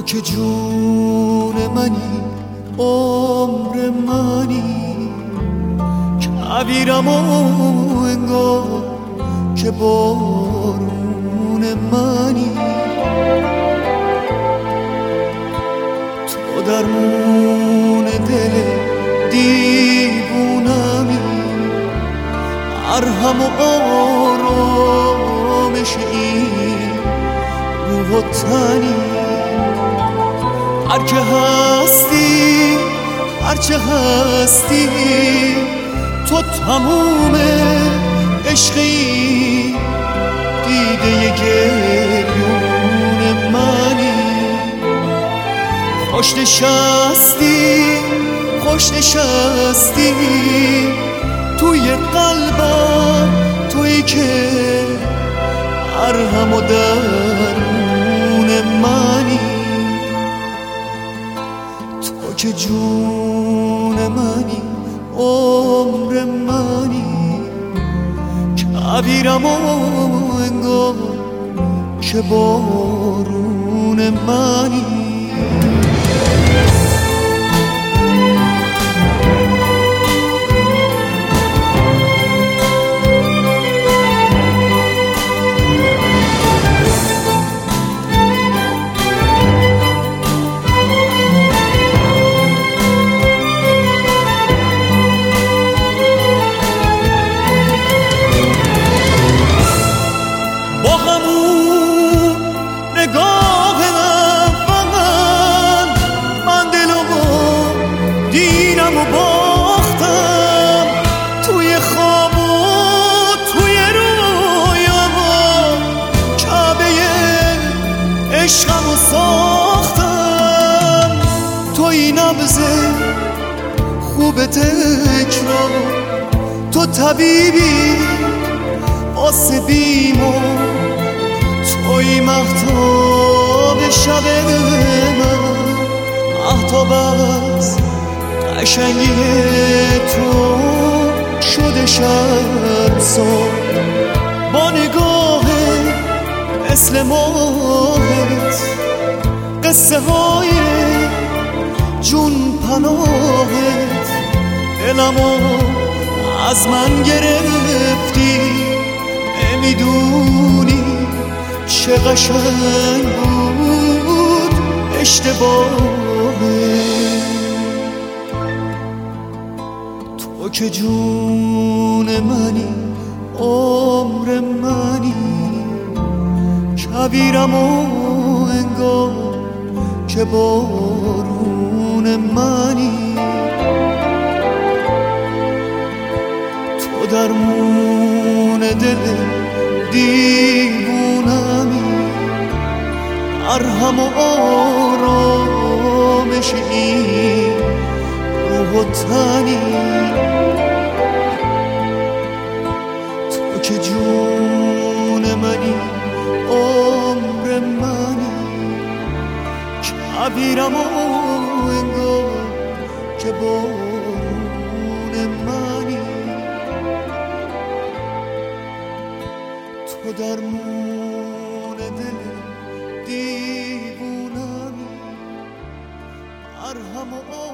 که جون منی، عمر منی، کبیرم و انگار که بارون منی. تو درمون دل دیوونمی، مرهم و آرامش این روح و تنی. هر که هستی، هرچه هستی، تو تموم عشقی، دیده گریون منی. خوش نشستی، خوش نشستی توی قلبم، تویی که مرهم و درمون منی. تو که جون منی، عمر منی، کبیرم و انگار که بارون منی. با همون نگاه من دل و دینم و باختم، توی خواب و توی رویام کعبه عشقم و ساختم. توی نبض خوب تکرار، تو طبیبی واسه بیمو، توی مهتاب شب من، مهتاب از قشنگی تو شده شمسا. با نگاه مثل ماهت، قصه های جون پناهت، دلمو از من گرفتی، نمیدونی چه قشنگ بود اشتباهه. تو که جون منی، عمر منی، کبیرم و انگار که بارون منی. تو درمون دل دیوونمی، مرهم و آرامش این روح و تنی. تو که جون منی، عمر منی، کبیرم و انگار که بارون منی. تو درمون دل دیوونمی، مرهم و